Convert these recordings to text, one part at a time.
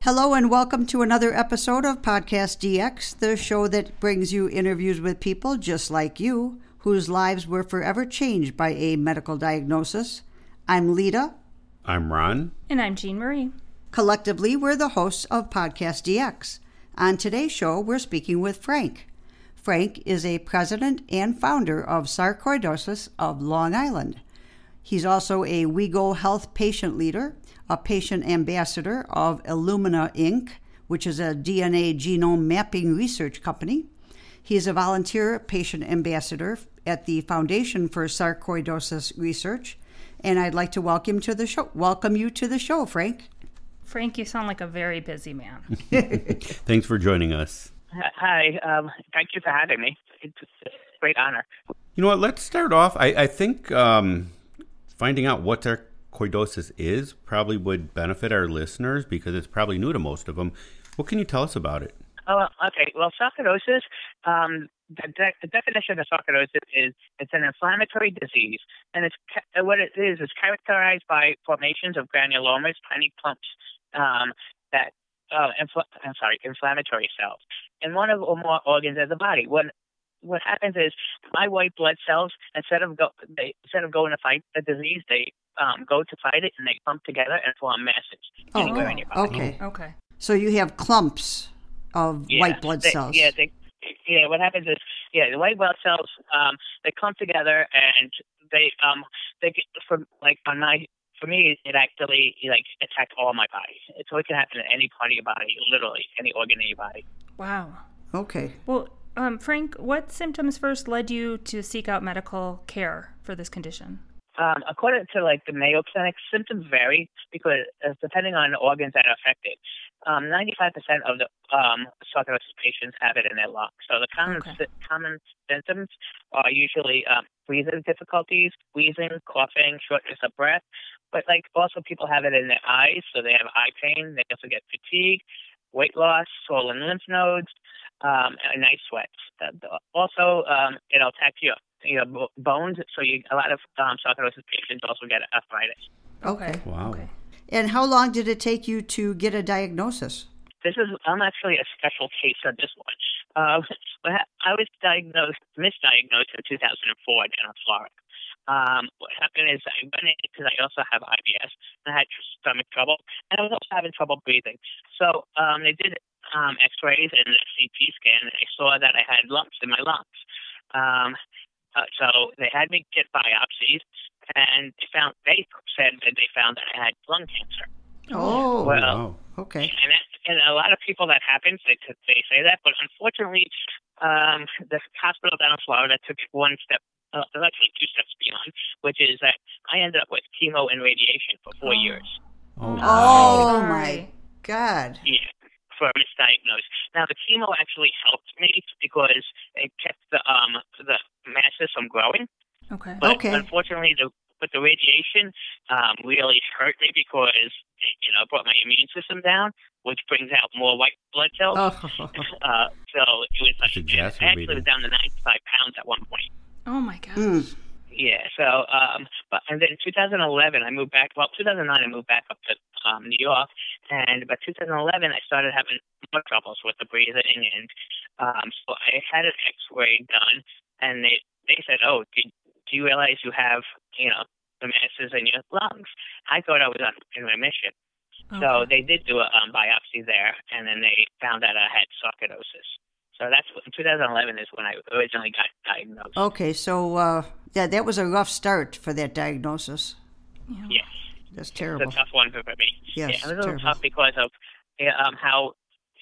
Hello and welcome to another episode of Podcast DX, the show that brings you interviews with people just like you, whose lives were forever changed by a medical diagnosis. I'm Lita. I'm Ron. And I'm Jean Marie. Collectively, we're the hosts of Podcast DX. On today's show, we're speaking with Frank. Frank is a president and founder of Sarcoidosis of Long Island. He's also a WeGo Health patient leader, a patient ambassador of Illumina Inc., which is a DNA genome mapping research company. He is a volunteer patient ambassador at the Foundation for Sarcoidosis Research, and I'd like to welcome you to the show, Frank. Frank, you sound like a very busy man. Thanks for joining us. Hi, thank you for having me. It's a great honor. You know what, let's start off. I think finding out what sarcoidosis is probably would benefit our listeners because it's probably new to most of them. What can you tell us about it? Oh, okay. Well, sarcoidosis, the definition of sarcoidosis is it's an inflammatory disease, and what it is characterized by formations of granulomas, tiny clumps inflammatory cells in one or more organs of the body. What happens is my white blood cells, instead of going to fight the disease, they go to fight it, and they clump together and form masses anywhere in your body. Okay. So you have clumps of white blood cells. What happens is, the white blood cells, they clump together, and they get for me, it actually attacks all my body. So it can happen in any part of your body, literally any organ in your body. Wow. Okay. Well, Frank, what symptoms first led you to seek out medical care for this condition? According to the Mayo Clinic, symptoms vary because depending on the organs that are affected. 95% of the sarcoidosis patients have it in their lungs. So the common symptoms are usually breathing difficulties, wheezing, coughing, shortness of breath. But also people have it in their eyes, so they have eye pain. They also get fatigue, weight loss, swollen lymph nodes, and night sweats. Also, it'll attack your bones. So a lot of sarcoidosis patients also get arthritis. Okay. Wow. Okay. And how long did it take you to get a diagnosis? I'm actually a special case of this one. I was misdiagnosed in 2004 down in Florida. What happened is I went in because I also have IBS, and I had stomach trouble, and I was also having trouble breathing. So they did x-rays and a CT scan, and I saw that I had lumps in my lungs. So they had me get biopsies, and they said that they found that I had lung cancer. Oh, wow. Okay. And a lot of people that happens, they say that, but unfortunately, the hospital down in Florida took one step. Actually, two steps beyond, which is that I ended up with chemo and radiation for 4 years. Oh my God. Yeah, for misdiagnosed. Now, the chemo actually helped me because it kept the masses from growing. Okay. But unfortunately, the radiation really hurt me because it brought my immune system down, which brings out more white blood cells. So it was actually was down to 95 pounds at one point. Oh my gosh. Yeah. So, and then in 2011, I moved back. Well, 2009, I moved back up to New York, and by 2011, I started having more troubles with the breathing, and so I had an X-ray done, and they said, "Oh, do you realize you have the masses in your lungs?" I thought I was in remission. Okay. So they did do a biopsy there, and then they found that I had sarcoidosis. So that's in 2011 is when I originally got diagnosed. Okay, so that was a rough start for that diagnosis. Yeah. Yes. That's terrible. It's a tough one for me. Yes, it was a little tough because of how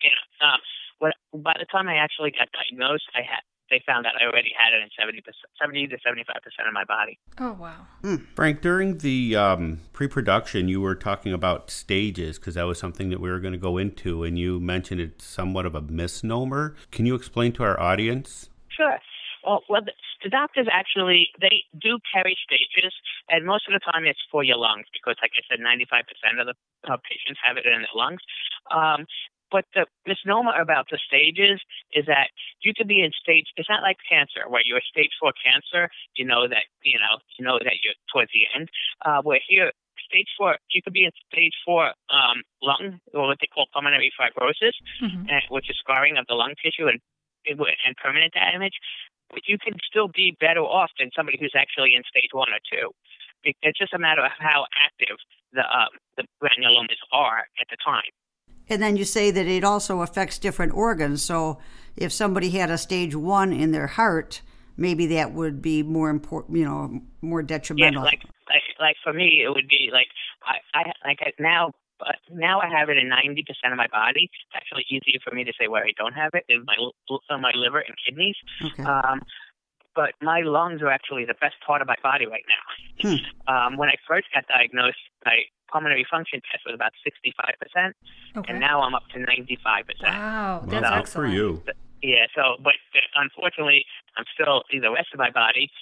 by the time I actually got diagnosed, they found that I already had it in 70 to 75% of my body. Oh, wow. Frank, during the pre-production, you were talking about stages because that was something that we were going to go into, and you mentioned it's somewhat of a misnomer. Can you explain to our audience? Sure. Well, the doctors actually, they do carry stages, and most of the time it's for your lungs because, like I said, 95% of the patients have it in their lungs. But the misnomer about the stages is that you could be in stage. It's not like cancer, where you're stage 4 cancer. You know that you're towards the end. Where here, stage 4. You could be in stage 4 lung, or what they call pulmonary fibrosis, which is scarring of the lung tissue and permanent damage. But you can still be better off than somebody who's actually in stage 1 or 2. It's just a matter of how active the granulomas are at the time. And then you say that it also affects different organs. So if somebody had a stage 1 in their heart, maybe that would be more important, more detrimental. Yes, like for me, it would be now I have it in 90% of my body. It's actually easier for me to say where I don't have it in my liver and kidneys. Okay. But my lungs are actually the best part of my body right now. When I first got diagnosed, my pulmonary function test was about 65%, and now I'm up to 95%. Wow, that's excellent. excellent. For you. Yeah, but unfortunately, I'm still, the rest of my body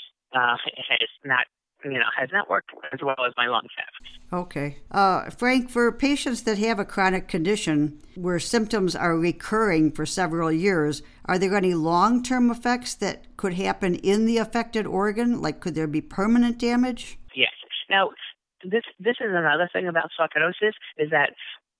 has not worked as well as my lungs have. Okay. Frank, for patients that have a chronic condition where symptoms are recurring for several years, are there any long-term effects that could happen in the affected organ? Like, could there be permanent damage? Yes. Now, this is another thing about sarcoidosis, is that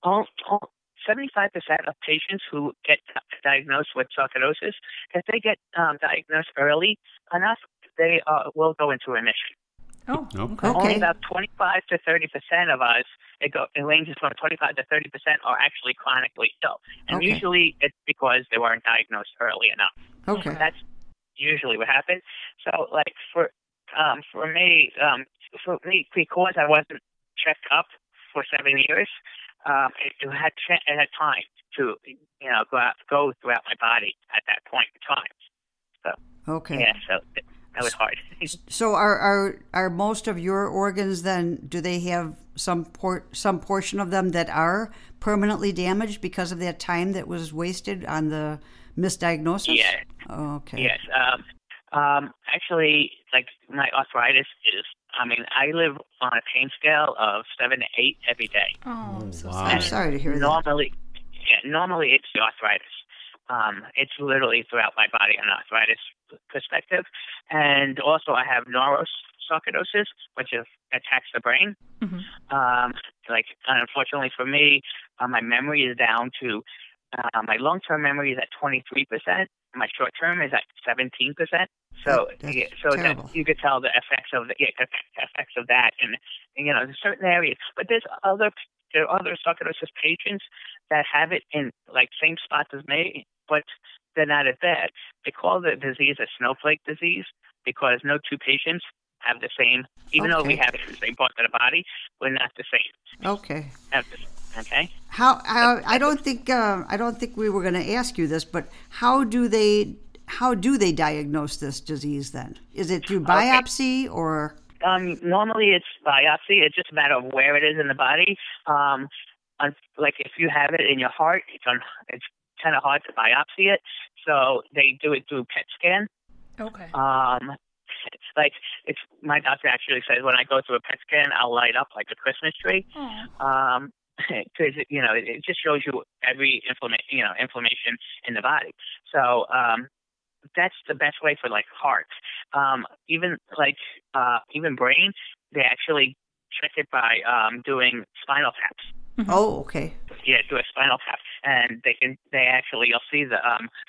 75% of patients who get diagnosed with sarcoidosis, if they get diagnosed early enough, they will go into remission. Oh, okay. Only about 25 to 30% of us, it ranges from 25 to 30% are actually chronically ill. And usually it's because they weren't diagnosed early enough. Okay. That's usually what happens. So, like, for me, because I wasn't checked up for 7 years, it had time to, go throughout my body at that point in time. So, okay. Yeah, so that was hard. So are most of your organs then, do they have some portion of them that are permanently damaged because of that time that was wasted on the misdiagnosis? Yeah. Oh, okay. Yes. Actually, like, my arthritis is, I live on a pain scale of 7 to 8 every day. Oh, I'm so wow. sorry. I'm sorry to hear that. Normally it's the arthritis. It's literally throughout my body an arthritis perspective. And also I have neurosarcoidosis, which attacks the brain. Unfortunately for me, my memory is down to, my long-term memory is at 23%. My short-term is at 17%. So, that you could tell the effects of that, and there's certain areas. But there are other sarcoidosis patients that have it in same spots as me, but they're not as bad. They call the disease a snowflake disease because no two patients have the same. Even though we have it in the same part of the body, we're not the same. Okay. Okay. How I don't think we were going to ask you this, but how do they diagnose this disease then? Is it through biopsy or? Normally it's biopsy. It's just a matter of where it is in the body. If you have it in your heart, it's kind of hard to biopsy it. So they do it through PET scan. Okay. It's my doctor actually says when I go through a PET scan, I'll light up like a Christmas tree. Because it just shows you every inflammation in the body. So that's the best way for heart. Even brain, they actually check it by doing spinal taps. Mm-hmm. Oh, okay. Yeah, do a spinal tap, and you'll see the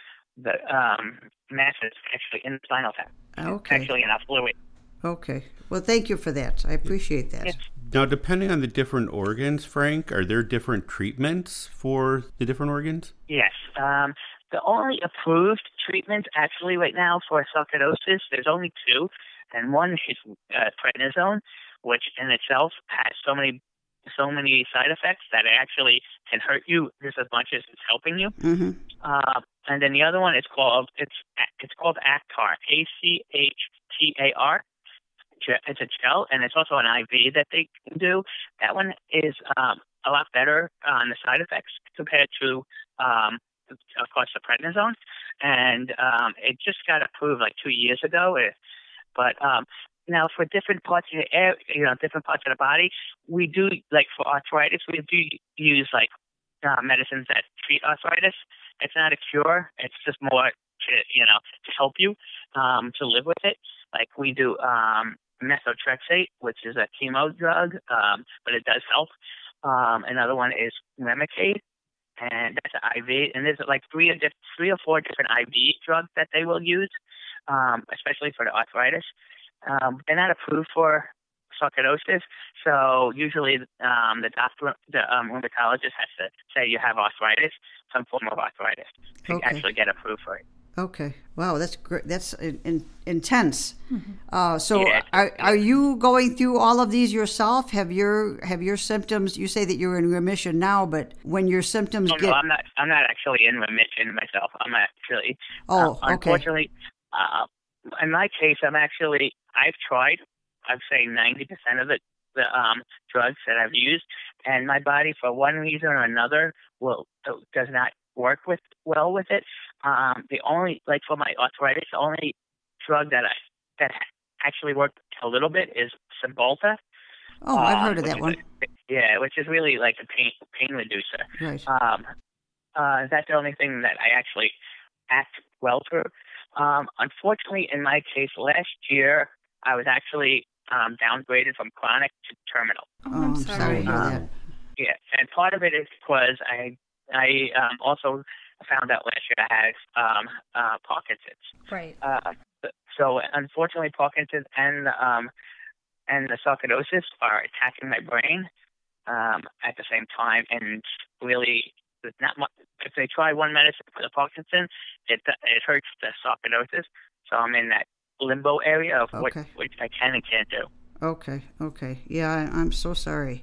masses actually in the spinal tap. Okay. It's actually enough fluid. Okay. Well, thank you for that. I appreciate that. Yes. Now, depending on the different organs, Frank, are there different treatments for the different organs? Yes. The only approved treatments actually right now for sarcoidosis, there's only 2, and one is prednisone, which in itself has so many side effects that it actually can hurt you just as much as it's helping you. Mm-hmm. And then the other one is called Actar, ACHTAR. It's a gel, and it's also an IV that they can do. That one is a lot better on the side effects compared to, of course, the prednisone. And it just got approved 2 years ago. But now for different parts of different parts of the body, we do, for arthritis, we do use medicines that treat arthritis. It's not a cure. It's just more to help you to live with it. We do methotrexate, which is a chemo drug, but it does help. Another one is Remicade, and that's an IV. And there's like three or four different IV drugs that they will use, especially for the arthritis. They're not approved for sarcoidosis, so usually the doctor, the rheumatologist has to say you have arthritis, some form of arthritis, to actually get approved for it. Okay. Wow, that's great. That's intense. Mm-hmm. So, Yeah. are you going through all of these yourself? Have your symptoms? You say that you're in remission now, but when your symptoms No, I'm not. I'm not actually in remission myself. I'm actually. Okay. Unfortunately, in my case, I've tried. I'd say 90% of the drugs that I've used, and my body, for one reason or another, does not work well with it. The only, like for my arthritis, the only drug that actually worked a little bit is Cymbalta. Oh, I've heard of that one. Which is really like a pain reducer. Right. That's the only thing that I actually act well through. Unfortunately, in my case, last year I was actually downgraded from chronic to terminal. Oh, I'm sorry to hear that. Yeah, and part of it is because I also found out last year I had Parkinson's. Right. So unfortunately, Parkinson's and the sarcoidosis are attacking my brain at the same time, and really, not much. If they try one medicine for the Parkinson's, it hurts the sarcoidosis. So I'm in that limbo area of which I can and can't do. Okay. Yeah, I'm so sorry.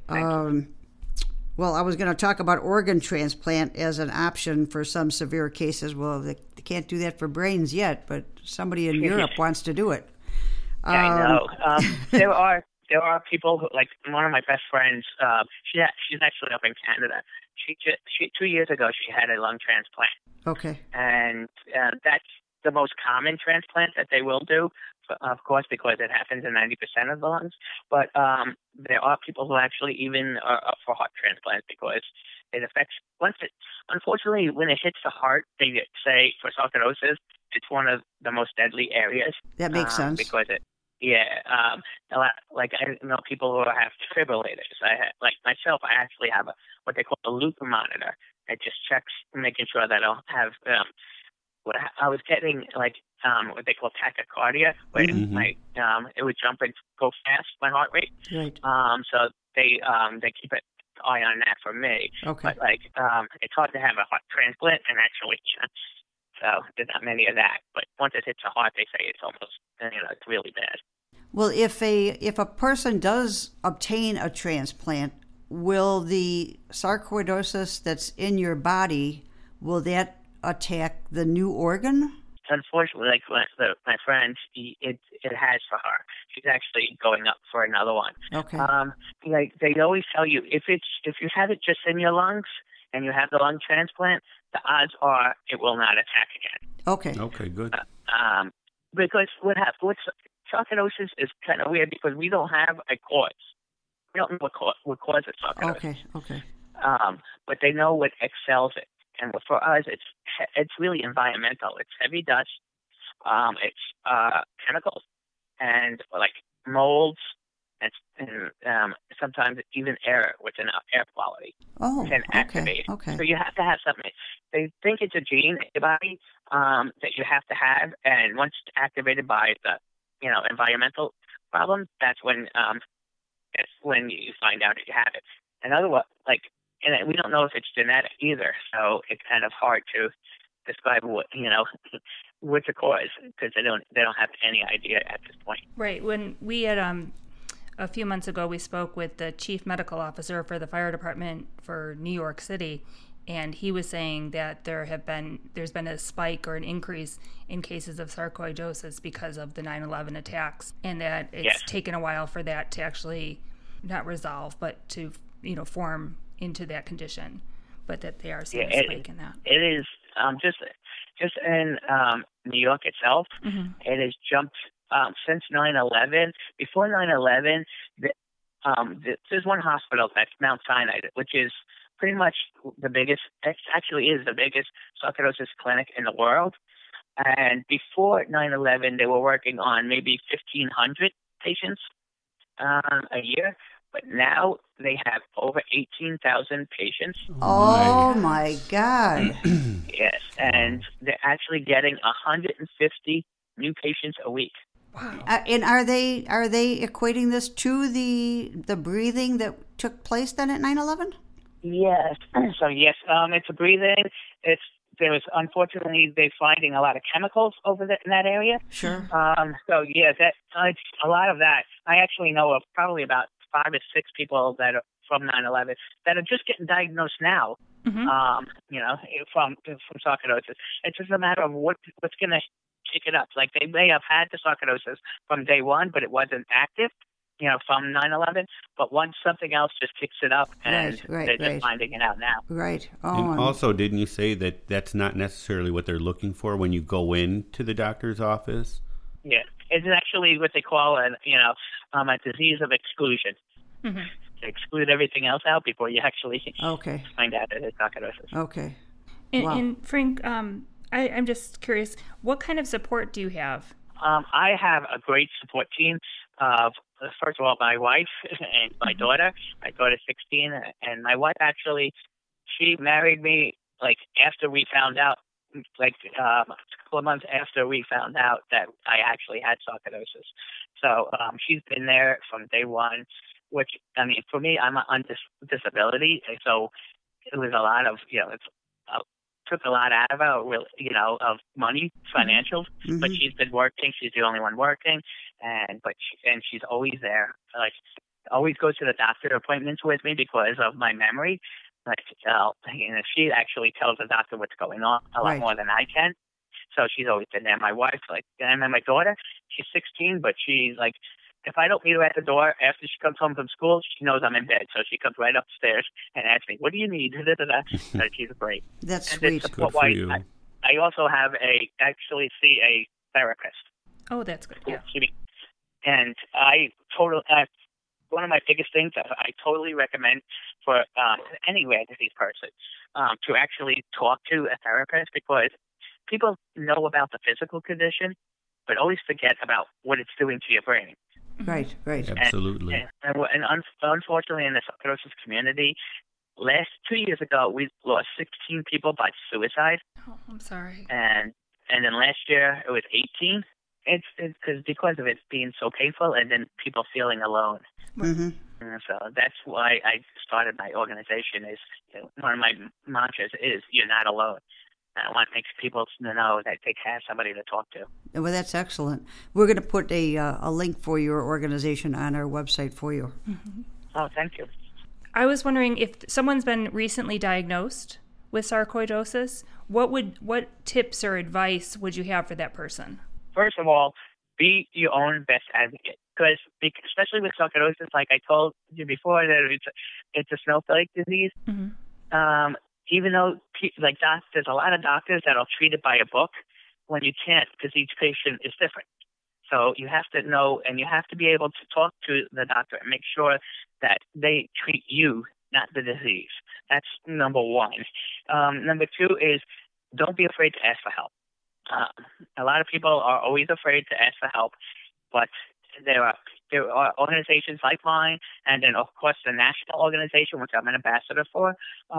Well, I was going to talk about organ transplant as an option for some severe cases. Well, they can't do that for brains yet, but somebody in Europe wants to do it. I know. There are people who, like one of my best friends. She's actually up in Canada. She 2 years ago she had a lung transplant. Okay. And that's the most common transplant that they will do, of course, because it happens in 90% of the lungs. But there are people who actually even are up for heart transplant because it affects, unfortunately, when it hits the heart, they say for sarcoidosis, it's one of the most deadly areas. That makes sense. Because like I know people who have defibrillators. Like myself, I actually have what they call a loop monitor. It just checks, making sure that I'll have I was getting like what they call tachycardia, where it would jump and go fast, my heart rate. Right. So they keep an eye on that for me. Okay. But like it's hard to have a heart transplant, and actually, so there's not many of that. But once it hits the heart, they say it's almost it's really bad. Well, if a person does obtain a transplant, will the sarcoidosis that's in your body, will that attack the new organ? Unfortunately, like my friend, it has for her. She's actually going up for another one. Okay. Like they always tell you, if you have it just in your lungs and you have the lung transplant, the odds are it will not attack again. Okay. Okay, good. Because what sarcoidosis is kind of weird because we don't have a cause. We don't know what causes sarcoidosis. Okay. But they know what excels it. And for us, it's really environmental. It's heavy dust, it's chemicals, and like molds, and sometimes even air within air quality can activate it. Okay. So you have to have something. They think it's a gene in your body that you have to have, and once it's activated by the environmental problems, that's when you find out that you have it. And otherwise, and we don't know if it's genetic either, so it's kind of hard to describe what's the cause because they don't have any idea at this point. Right. When we had a few months ago, we spoke with the chief medical officer for the fire department for New York City, and he was saying that there's been a spike or an increase in cases of sarcoidosis because of the 9/11 attacks, and that it's taken a while for that to actually not resolve, but to form into that condition, but that they are seeing a spike in that. It is just in New York itself. Mm-hmm. It has jumped since 9/11. Before 9/11, there's one hospital that's Mount Sinai, which is pretty much the biggest. It actually is the biggest sarcoidosis clinic in the world. And before 9/11, they were working on maybe 1,500 patients a year, but now they have over 18,000 patients. Oh my God! Yes, and they're actually getting 150 new patients a week. Wow. And are they equating this to the breathing that took place then at 9/11? Yes. So yes, it's a breathing. Unfortunately they're finding a lot of chemicals over in that area. Sure. So yeah, it's a lot of that. I actually know of probably about 5 or 6 people that are from 9/11 that are just getting diagnosed now. From sarcoidosis. It's just a matter of what's going to kick it up. Like they may have had the sarcoidosis from day one, but it wasn't active. From 9/11, but once something else just kicks it up, and they're just finding it out now. Right. And also, didn't you say that that's not necessarily what they're looking for when you go into the doctor's office? Yeah, it's actually what they call a disease of exclusion. Mm-hmm. To exclude everything else out before you actually find out that it's sarcoidosis. Okay. And Frank, I'm just curious, what kind of support do you have? I have a great support team of, first of all, my wife and my daughter. My daughter's 16, and my wife actually, she married me after we found out, a couple of months after we found out that I actually had sarcoidosis. So she's been there from day one, which, I mean, for me, I'm on disability, so it was a lot of, took a lot out of her, of money, financials. Mm-hmm. But she's been working. She's the only one working, and she's always there. Always goes to the doctor appointments with me because of my memory. She actually tells the doctor what's going on a lot more than I can. So she's always been there. My wife, and then my daughter, she's 16, but she's if I don't meet her at the door after she comes home from school, she knows I'm in bed. So she comes right upstairs and asks me, "What do you need?" She's great. That's sweet. Good for you. I also have actually see a therapist. Oh, that's good. Yeah. And one of my biggest things that I totally recommend for any rare disease person to actually talk to a therapist, because people know about the physical condition, but always forget about what it's doing to your brain. Right. Absolutely. And unfortunately, in the sarcoidosis community, 2 years ago, we lost 16 people by suicide. Oh, I'm sorry. And then last year, it was 18. It's because of it being so painful, and then people feeling alone. Mm-hmm. And so that's why I started my organization. One of my mantras is, "You're not alone." I want to make people to know that they have somebody to talk to. Well, that's excellent. We're going to put a link for your organization on our website for you. Mm-hmm. Oh, thank you. I was wondering, if someone's been recently diagnosed with sarcoidosis, what tips or advice would you have for that person? First of all, be your own best advocate. Because especially with sarcoidosis, like I told you before, that it's a snowflake disease. Mm-hmm. Even though, there's a lot of doctors that'll treat it by a book, when you can't, because each patient is different. So you have to know, and you have to be able to talk to the doctor and make sure that they treat you, not the disease. That's number one. Number two is, don't be afraid to ask for help. A lot of people are always afraid to ask for help, but there are organizations like mine, and then, of course, the national organization, which I'm an ambassador for.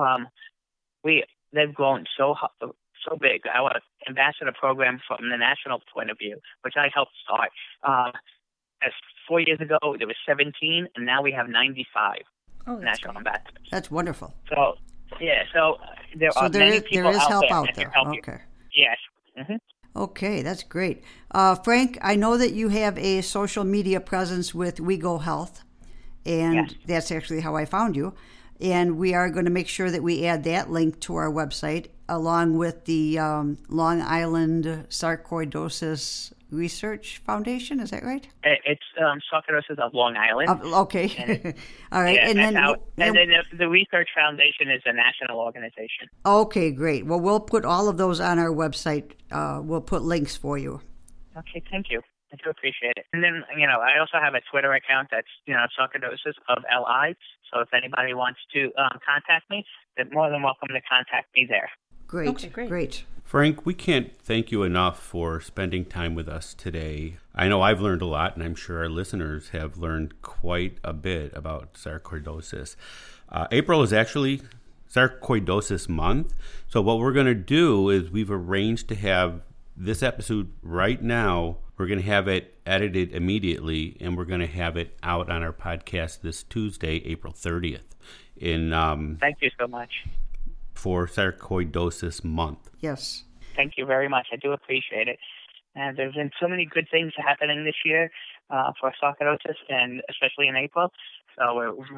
They've grown so big. Our ambassador program from the national point of view, which I helped start, as 4 years ago there was 17, and now we have 95 national ambassadors. That's wonderful. So there are many people out there. Okay. Yes. Mm-hmm. Okay, that's great. Frank, I know that you have a social media presence with WeGo Health, and that's actually how I found you. And we are going to make sure that we add that link to our website, along with the Long Island Sarcoidosis Research Foundation. Is that right? It's Sarcoidosis of Long Island. Okay. All right. Yeah, and then the Research Foundation is a national organization. Okay, great. Well, we'll put all of those on our website. We'll put links for you. Okay, thank you. I do appreciate it. And then, I also have a Twitter account that's, Sarcoidosis of LI. So if anybody wants to contact me, they're more than welcome to contact me there. Great, okay, great. Frank, we can't thank you enough for spending time with us today. I know I've learned a lot, and I'm sure our listeners have learned quite a bit about sarcoidosis. April is actually Sarcoidosis Month. So what we're going to do is we've arranged to have this episode right now. We're going to have it edited immediately, and we're going to have it out on our podcast this Tuesday, April 30th. Thank you so much. For Sarcoidosis Month. Yes. Thank you very much. I do appreciate it. And there's been so many good things happening this year for sarcoidosis, and especially in April. So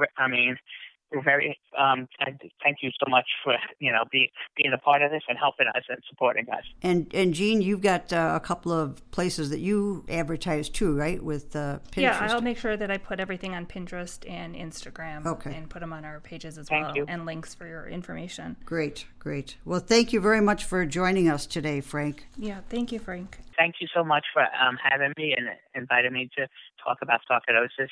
we're very. Thank you so much for being a part of this and helping us and supporting us. And Jean, you've got a couple of places that you advertise too, right? With Pinterest. Yeah, I'll make sure that I put everything on Pinterest and Instagram. Okay. And put them on our pages as well. And links for your information. Great. Well, thank you very much for joining us today, Frank. Yeah, thank you, Frank. Thank you so much for having me and inviting me to talk about sarcoidosis.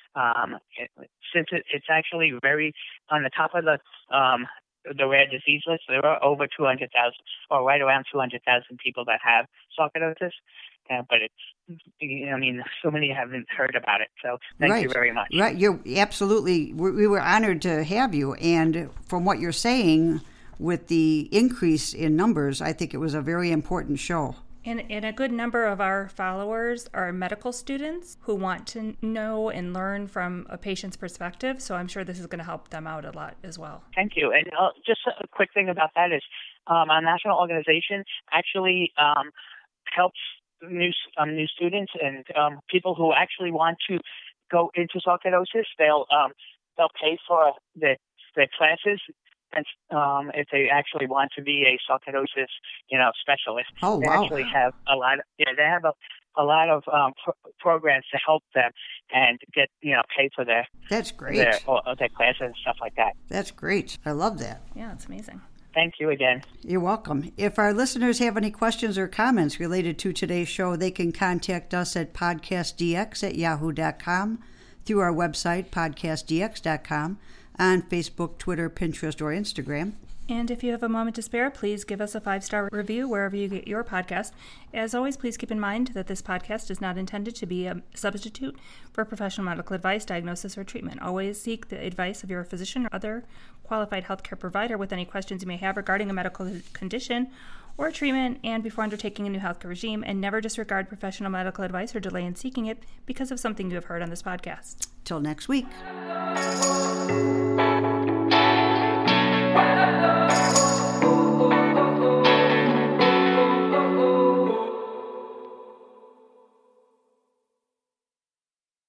Since it's actually very on the top of the rare disease list, there are over 200,000, or right around 200,000 people that have sarcoidosis. But so many haven't heard about it. So thank you very much. Right, you're absolutely. We were honored to have you, and from what you're saying, with the increase in numbers, I think it was a very important show. And a good number of our followers are medical students who want to know and learn from a patient's perspective. So I'm sure this is going to help them out a lot as well. Thank you. And just a quick thing about that is our national organization actually helps new students and people who actually want to go into sarcoidosis. They'll pay for their classes. And if they actually want to be a sarcoidosis, specialist, they actually have a lot. They have a lot of programs to help them and get pay for their. That's great. Their classes and stuff like that. That's great. I love that. Yeah, it's amazing. Thank you again. You're welcome. If our listeners have any questions or comments related to today's show, they can contact us at podcastdx@yahoo.com, through our website, podcastdx.com, on Facebook, Twitter, Pinterest, or Instagram. And if you have a moment to spare, please give us a 5-star review wherever you get your podcast. As always, please keep in mind that this podcast is not intended to be a substitute for professional medical advice, diagnosis, or treatment. Always seek the advice of your physician or other qualified healthcare provider with any questions you may have regarding a medical condition or treatment and before undertaking a new healthcare regime, and never disregard professional medical advice or delay in seeking it because of something you have heard on this podcast. Till next week.